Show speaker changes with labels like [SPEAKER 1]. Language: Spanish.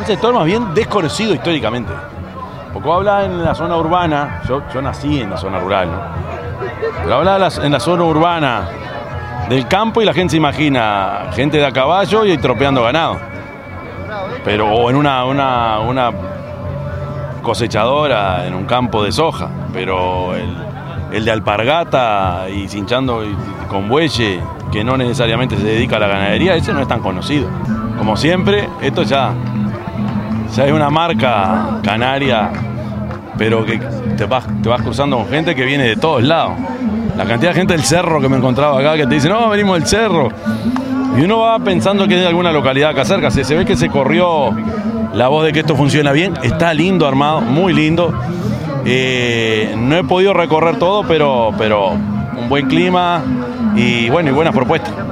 [SPEAKER 1] Un sector más bien desconocido históricamente. Porque vos hablás en la zona urbana, yo nací en la zona rural, ¿no? Pero hablás en la zona urbana del campo y la gente se imagina gente de a caballo y tropeando ganado. Pero, o en una cosechadora, en un campo de soja. Pero el de alpargata y cinchando con bueyes, que no necesariamente se dedica a la ganadería, ese no es tan conocido. Como siempre, esto ya es una marca canaria, pero que te vas cruzando con gente que viene de todos lados. La cantidad de gente del cerro que me encontraba acá, que te dice, no, venimos del cerro. Y uno va pensando que es de alguna localidad acá cerca. Se ve que se corrió la voz de que esto funciona bien. Está lindo armado, muy lindo. No he podido recorrer todo, pero un buen clima y buenas propuestas.